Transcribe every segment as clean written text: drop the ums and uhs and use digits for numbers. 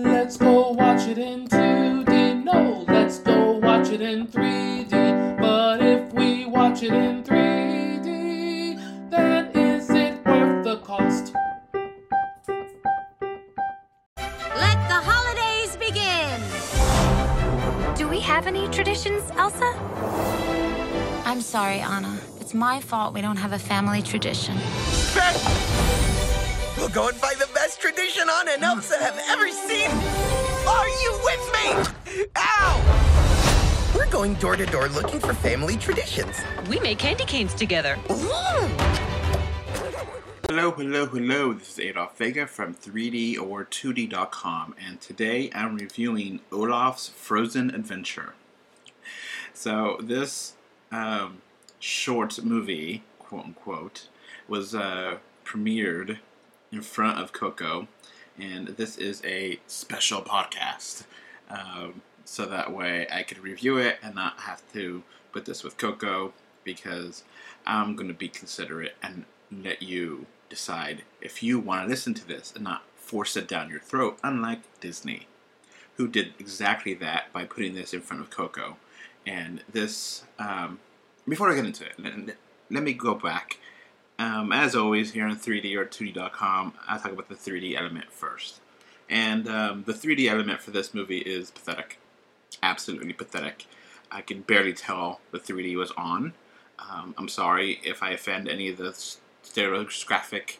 Let's go watch it in 2D. No, let's go watch it in 3D. But if we watch it in 3D, then is it worth the cost? Let the holidays begin! Do we have any traditions, Elsa? I'm sorry, Anna. It's my fault we don't have a family tradition. We'll go and find the best tradition Anna and Elsa have ever seen. Are you with me? Ow! We're going door to door looking for family traditions. We make candy canes together. Ooh. Hello. This is Adolf Vega from 3D or 2D.com, and today I'm reviewing Olaf's Frozen Adventure. So this short movie, quote unquote, was premiered in front of Coco, and this is a special podcast. So that way I could review it and not have to put this with Coco, because I'm going to be considerate and let you decide if you want to listen to this and not force it down your throat, unlike Disney, who did exactly that by putting this in front of Coco. And this, before I get into it, let me go back. As always, here on 3D or 2D.com, I'll talk about the 3D element first. And the 3D element for this movie is pathetic. Absolutely pathetic. I can barely tell the 3D was on. I'm sorry if I offend any of the stereoscopic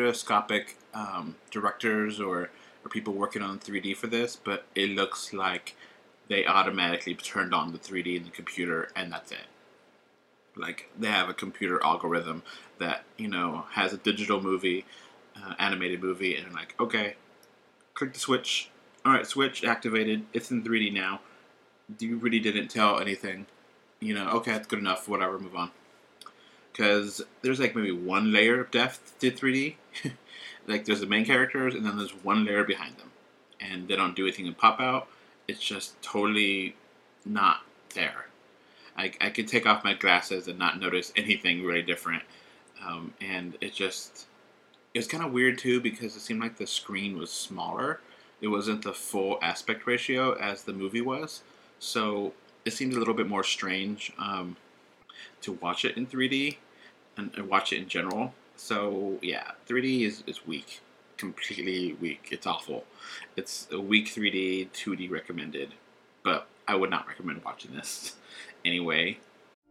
directors or people working on 3D for this, but it looks like they automatically turned on the 3D in the computer and that's it. Like, they have a computer algorithm that, has a digital movie, animated movie, and like, okay, click the switch. Alright, switch activated. It's in 3D now. You really didn't tell anything. Okay, that's good enough. Whatever, move on. Because there's like maybe one layer of depth to 3D. Like, there's the main characters, and then there's one layer behind them. And they don't do anything to pop out. It's just totally not there. I could take off my glasses and not notice anything really different. And it was kind of weird too, because it seemed like the screen was smaller. It wasn't the full aspect ratio as the movie was. So it seemed a little bit more strange to watch it in 3D and watch it in general. So yeah, 3D is weak. Completely weak. It's awful. It's a weak 3D, 2D recommended. But I would not recommend watching this anyway.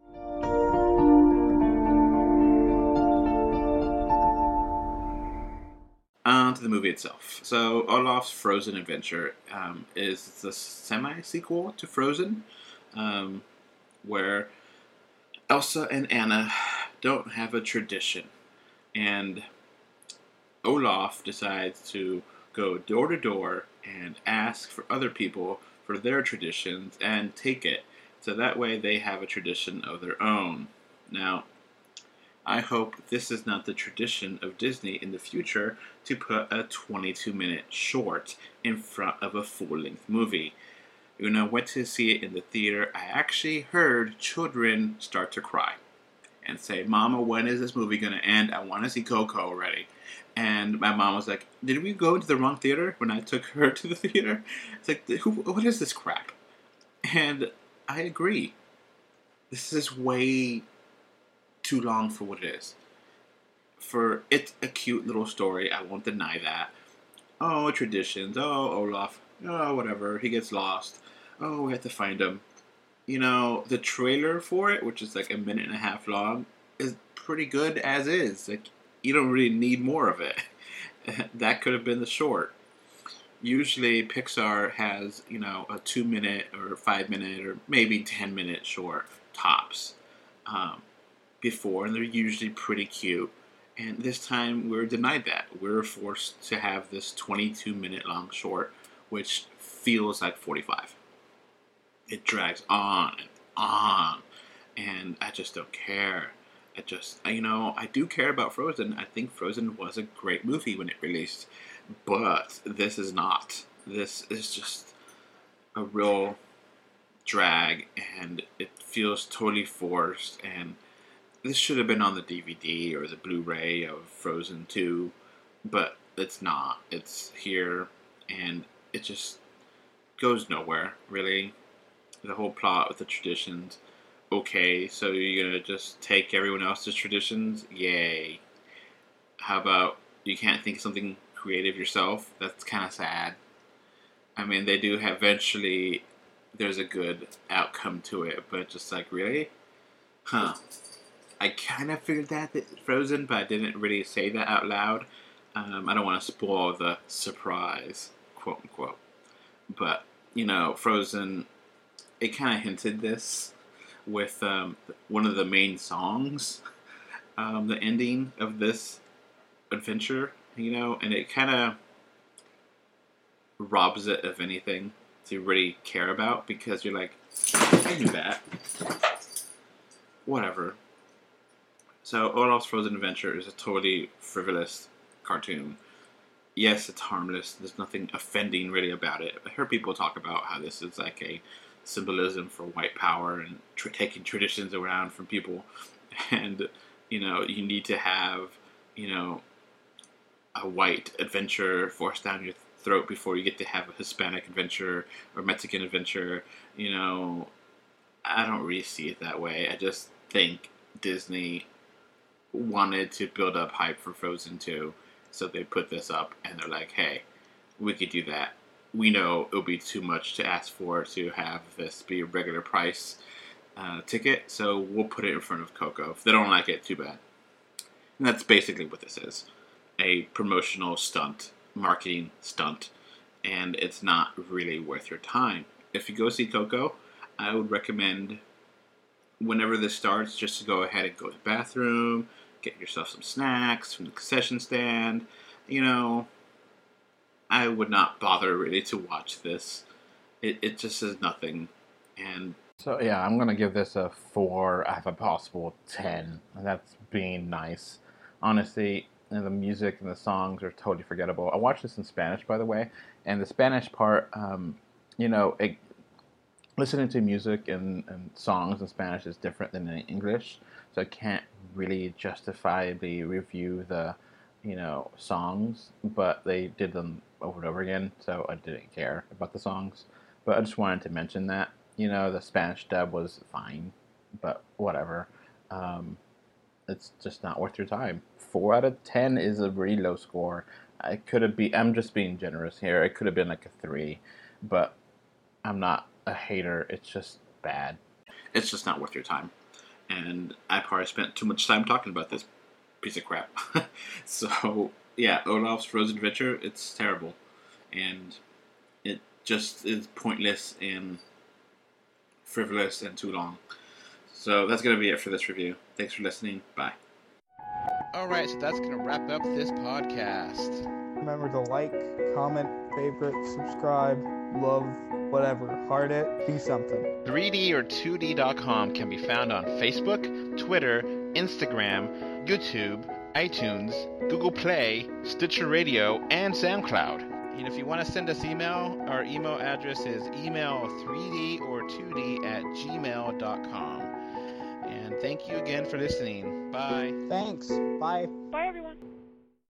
On to the movie itself. So, Olaf's Frozen Adventure is the semi-sequel to Frozen, where Elsa and Anna don't have a tradition. And Olaf decides to go door to door and ask for other people for their traditions and take it. So that way they have a tradition of their own. Now, I hope this is not the tradition of Disney in the future to put a 22-minute short in front of a full-length movie. When I went to see it in the theater, I actually heard children start to cry and say, "Mama, when is this movie going to end? I want to see Coco already." And my mom was like, "Did we go into the wrong theater when I took her to the theater?" It's like, what is this crap? And I agree. This is way too long for what it is. For it's a cute little story, I won't deny that. Oh, traditions. Oh, Olaf. Oh, whatever. He gets lost. Oh, we have to find him. The trailer for it, which is like a minute and a half long, is pretty good as is. Like, you don't really need more of it. That could have been the short. Usually Pixar has, a 2-minute or 5-minute or maybe 10-minute short tops before, and they're usually pretty cute. And this time we're denied that. We're forced to have this 22-minute long short, which feels like 45. It drags on and on, and I just don't care. I do care about Frozen. I think Frozen was a great movie when it released, but this is not. This is just a real drag, and it feels totally forced, and this should have been on the DVD or the Blu-ray of Frozen 2, but it's not. It's here, and it just goes nowhere, really. The whole plot with the traditions. Okay, so you're gonna just take everyone else's traditions? Yay. How about you can't think of something creative yourself? That's kind of sad. I mean, they do have eventually, there's a good outcome to it, but just like, really? Huh. I kind of figured that Frozen, but I didn't really say that out loud. I don't want to spoil the surprise, quote unquote. But, Frozen, it kind of hinted this with one of the main songs, the ending of this adventure, and it kind of robs it of anything to really care about, because you're like, I knew that. Whatever. So Olaf's Frozen Adventure is a totally frivolous cartoon. Yes, it's harmless. There's nothing offending really about it. I heard people talk about how this is like a symbolism for white power and taking traditions around from people. And, you need to have, a white adventure forced down your throat before you get to have a Hispanic adventure or Mexican adventure. I don't really see it that way. I just think Disney wanted to build up hype for Frozen 2, so they put this up, and they're like, hey, we could do that. We know it'll be too much to ask for to have this be a regular price ticket, so we'll put it in front of Coco. If they don't like it, too bad. And that's basically what this is. A promotional stunt, marketing stunt, and it's not really worth your time. If you go see Coco, I would recommend, whenever this starts, just to go ahead and go to the bathroom, get yourself some snacks from the concession stand. I would not bother really to watch this. It just is nothing. And so, yeah, I'm going to give this a 4 out of a possible 10. And that's being nice. Honestly, the music and the songs are totally forgettable. I watched this in Spanish, by the way. And the Spanish part, listening to music and songs in Spanish is different than in English. So I can't really justifiably review the, songs. But they did them over and over again, so I didn't care about the songs. But I just wanted to mention that, the Spanish dub was fine, but whatever. It's just not worth your time. 4 out of 10 is a really low score. I'm just being generous here. It could have been like a 3, but I'm not a hater. It's just bad. It's just not worth your time. And I probably spent too much time talking about this piece of crap. So, yeah, Olaf's Frozen Adventure, it's terrible. And it just is pointless and frivolous and too long. So that's going to be it for this review. Thanks for listening. Bye. Alright, so that's going to wrap up this podcast. Remember to like, comment, favorite, subscribe, love, whatever. Heart it, do something. 3D or 2D.com can be found on Facebook, Twitter, Instagram, YouTube, iTunes, Google Play, Stitcher Radio, and SoundCloud. And if you want to send us email, our email address is email3dortwo d@gmail.com. And thank you again for listening. Bye. Thanks. Bye. Bye, everyone.